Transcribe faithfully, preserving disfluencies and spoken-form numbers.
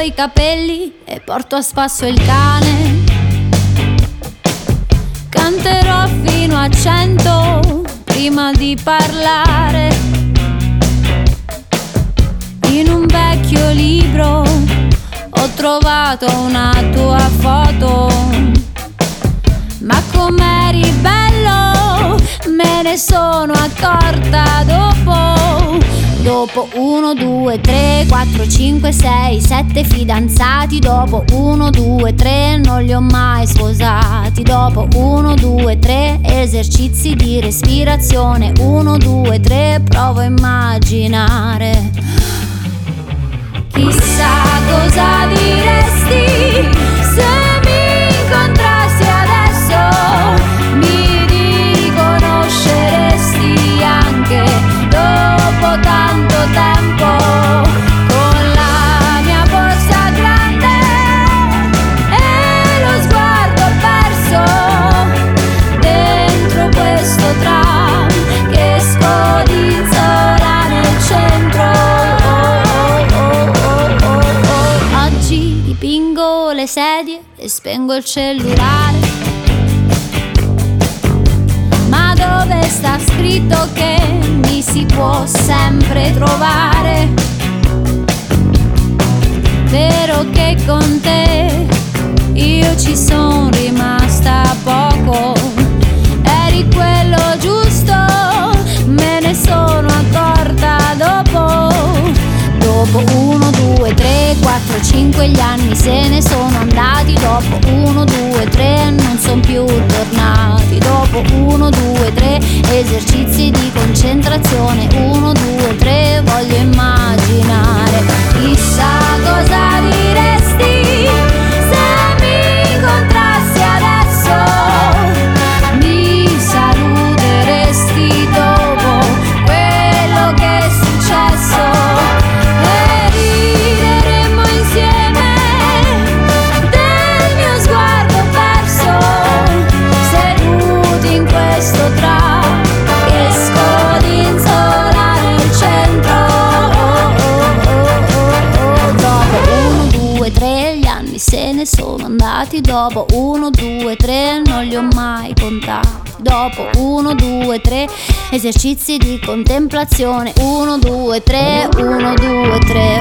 i capelli e porto a spasso il cane. Canterò fino a cento prima di parlare. In un vecchio libro ho trovato una tua foto, ma com'eri bello me ne sono accorta dopo. Dopo uno, due, tre, quattro, cinque, sei, sette fidanzati. Dopo uno, due, tre non li ho mai sposati. Dopo uno, due, tre esercizi di respirazione. uno, due, tre provo a immaginare. Chissà cosa diresti se mi incontrassi adesso. Mi riconosceresti anche dopo tanto tempo. Con la mia borsa grande e lo sguardo perso dentro questo tram che scodinzola nel centro. Oggi dipingo le sedie e spengo il cellulare. Ma dove sta scritto che mi si può sempre trovare? Vero che con te io ci son rimasta poco. Eri quello giusto, me ne sono accorta dopo. Dopo uno, due, tre, quattro, cinque gli anni se ne sono andati. Dopo uno, due, tre non son più tornati. Dopo uno, due, tre esercizi di concentrazione. uno, due, tre voglio immaginare. Chissà cosa diresti se mi incontrassi adesso. Mi saluteresti dopo quello che è successo. Se ne sono andati. Dopo uno, due, tre non li ho mai contati. Dopo uno, due, tre esercizi di contemplazione. uno, due, tre, uno, due, tre